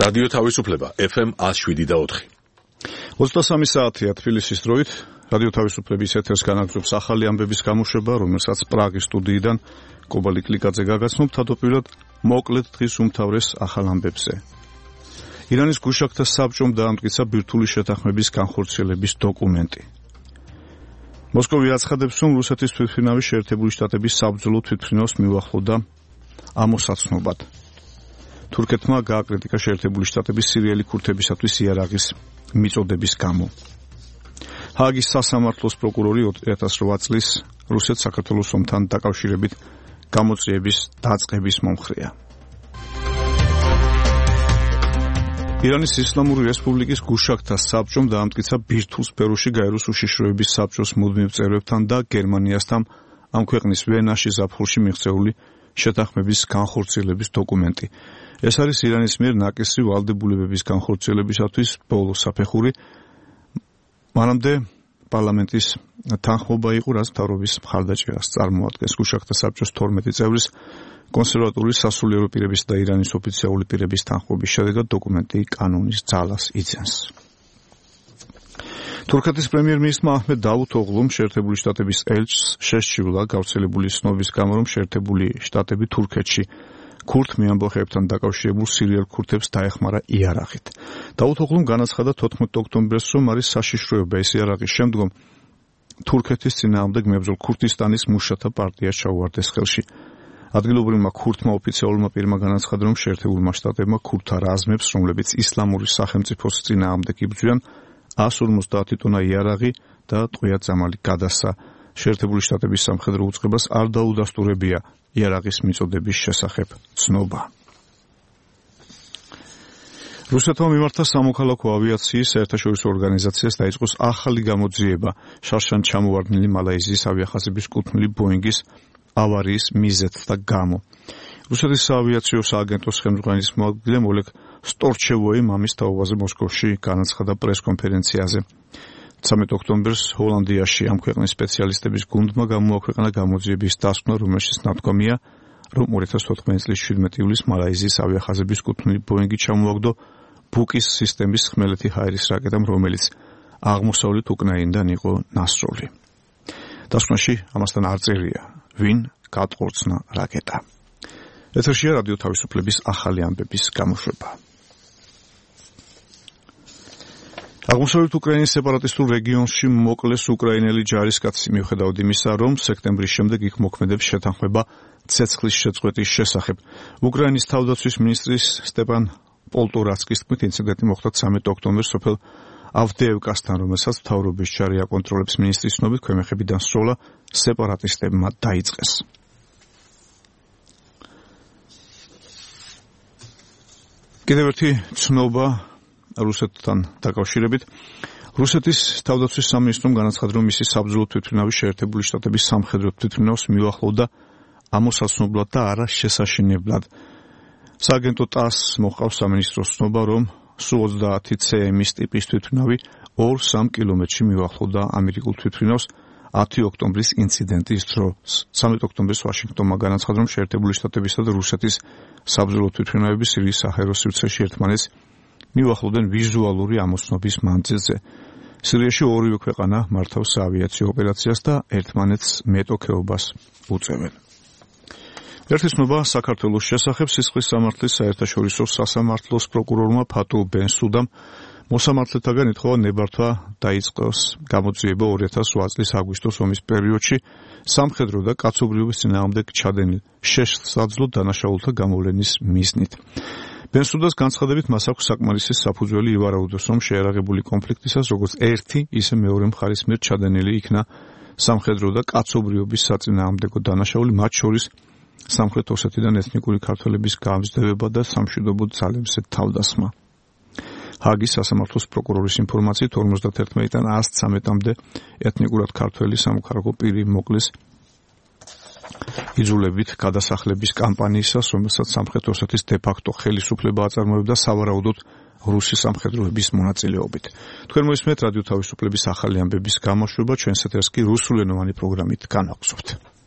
რადიო თავისუფლება FM 107.4. 23 საათია თბილისის დროით. რადიო თავისუფლების ეთერს განაგრძობს ახალი ამბების გამოშვება, რომელსაც პრაღის სტუდიიდან კობალი კლიკაძე გაგაცნობთ. თავდაპირველად მოკლედ დღის უმთავრეს ახალ ამბებზე. ირანის გუშაგთა საბჭომ დაამტკიცა ბირთვული შეთანხმების განხორციელების დოკუმენტი. მოსკოვი აცხადებს, რომ რუსეთის თვითმფრინავი შეერთებული შტატების საბრძოლო თვითმფრინავს მიუახლოვდა ამოსაცნობად. თურქეთმა გააკრიტიკა შეერთებული შტატების სირიელი ქურთებისათვის იარაღის მიწოდების გამო. ჰააგის სასამართლოს პროკურორი 2008 წლის რუსეთს საქართველოს ომთან დაკავშირებით გამოწვევების დაწყების მომხრეა. ირანის ისლამური რესპუბლიკის გუშაგთა საბჭომ დაამტკიცა ბირთვულ სფეროში გაეროს უშიშროების საბჭოს მუდმივ წევრებთან და გერმანიასთან ამ ქვეყნის ვენაში ზაფხულში მიღწეული შეთანხმების განხორციელების დოკუმენტი. ეს არის ირანის მიერ ნაკისრი ვალდებულებების განხორციელებისათვის ბოლო საფეხური. მანამდე პარლამენტის თანხმობა იყო, რაც მთავრობის მხარდაჭერას წარმოადგენს. გუშაგთა საბჭოს 12 წევრის კონსერვატული სასულიერო პირების და ირანის ოფიციალური პირების თანხმობის შედეგად დოკუმენტი კანონის ძალას იძენს. თურქეთის პრემიერ-მინისტრმა აჰმედ დავუთოღლუმ შეერთებული შტატების ელჩს შესჩივლა გავრცელებული ცნობის გამო, რომ შეერთებული შტატები თურქეთში ქურთ მეამბოხეებთან დაკავშირებულ სირიელ ქურთებს დაეხმარა იარაღით. დავუთოღლუმ განაცხადა 14 ოქტომბერს, რომ არის საშიშროება ეს იარაღის შემდგომ თურქეთის წინააღმდეგ მებრძოლ ქურთისტანის მუშათა პარტია ჩაუვარდეს ხელში. ადგილობრივმა ქურთმა ოფიციალურმა პირმა განაცხადა, რომ შეერთებულმა შტატებმა ქურთთა რაზმებს, რომლებიც ისლამური სახელმწიფოს წინააღმდეგ იბრძვიან, 150 ტონა იარაღი და ტყვია ძამალი გადასცა. შეერთებული შტატების სამხედრო უწყებას არ დაუდასტურებია იარაღის მიწოდების შესახებ ცნობა. რუსეთმა მიმართა სამოქალაქო ავიაციის საერთაშორისო ორგანიზაციას დაიწყოს ახალი გამოძიება შარშან ჩამოვარდნილი მალაიზიის ავიახაზების კუთვნილი ბოინგის ავარიის მიზეზთა გამო. რუსეთის საავიაციო სააგენტოს ხელმძღვანელის მოადგილემ ოლეგ სტორჩევოიმ ამის თაობაზე მოსკოვში განაცხადა პრესკონფერენციაზე. 13 ოქტომბერს ჰოლანდიაში ამ ქვეყნის სპეციალისტების გუნდმა გამოაქვეყნა გამოძიების დასკვნა, რომელშიც ნათქვამია, რომ 2014 წლის 17 ივლისს მალაიზიის ავიახაზების კუთვნილი ბოინგი ჩამოაგდო ბუკის სისტემის ხმელეთი ჰაერის რაკეტამ, რომელიც აღმოსავლეთ უკრაინიდან იყო ნასროლი. დასკვნაში ამასთან არ წერია, ვინ გატყორცნა რაკეტა. ეთერშია რადიო თავისუფლების ახალი ამბების გამოშვება. აღმოსავლეთ უკრაინის სეპარატისტულ რეგიონში მოკლეს უკრაინელი ჯარისკაცი, მიუხედავად იმისა, რომ სექტემბრის შემდეგ იქ მოქმედებს შეთანხმება ცეცხლის შეწყვეტის შესახებ. უკრაინის თავდაცვის მინისტრის სტეპან პოლტორაცკის თქმით, ინციდენტი მოხდა 13 ოქტომბერს სოფელ ავდეევკასთან, რომელსაც მთავრობის ჯარი აკონტროლებს. მინისტრის ცნობით, ქვემეხებიდან სროლა სეპარატისტებმა დაიწყეს. კიდევ ერთი ცნობა რუსეთთან დაკავშირებით. რუსეთის თავდაცვის სამინისტრომ განაცხადა, რომ მისი საბრძოლო თვითმფრინავი შეერთებული შტატების სამხედრო თვითმფრინავს მიუახლოვდა ამოსაცნობლად და არა შესაშინებლად. სააგენტო ტასს მოჰყავს სამინისტროს ცნობა, რომ Su-30 CM-ის ტიპის თვითმფრინავი 2-3 კილომეტრში მიუახლოვდა ამერიკულ თვითმფრინავს 10 ოქტომბრის ინციდენტის დროს. 13 ოქტომბერს ვაშინგტონმა განაცხადა, რომ შეერთებული შტატებისა და რუსეთის საბრძოლო თვითმფრინავები სირიის საჰაერო სივრცეში ერთმანეთს მიუახლოვდნენ ვიზუალური ამოცნობის მანძილზე. სირიაში ორივე ქვეყანა მართავს საავიაციო ოპერაციას და ერთმანეთს მეტოქეობას უწევენ. ერთი ცნობა საქართველოს შესახებ. სისხლის სამართლის საერთაშორისო სასამართლოს პროკურორმა ფატულ ბენსუდამ მოსამართლეთაგან ითხოვა ნებართვა დაიწყოს გამოძიება 2008 წლის აგვისტოს ომის პერიოდში სამხედრო და კაცობრიობის წინააღმდეგ ჩადენილ შესაძლო დანაშაულთა გამოვლენის მიზნით. ბენსუდას განცხადებით, მას აქვს საკმარისი საფუძველი ივარაუდოს, რომ შეერაღებული კონფლიქტისას როგორც ერთი, ისე მეორე მხარის მიერ ჩადენილი იქნა სამხედრო და კაცობრიობის საწინააღმდეგო დანაშაული, მათ შორის სამხრეთ ოსეთიდან ეთნიკური ქართველების გამზრდელობა და სამშვიდობო ძალებზე თავდასხმა. ჰააგის სასამართლოს პროკურორის ინფორმაციით 51-დან 113-მდე ეთნიკურად ქართველი სამოქალაქო პირი მოკლეს იძულებით გადასახლების კამპანიისას, რომელსაც სამხრეთ ოსეთის დე-ფაქტო ხელისუფლება აწარმოებდა სავარაუდოდ რუსი სამხედროების მონაწილეობით. თქვენ მოისმენთ რადიო თავისუფლების ახალი ამბების გამოშვება, ჩვენს ეთერს კი რუსულენოვანი პროგრამით განვაგრძობთ.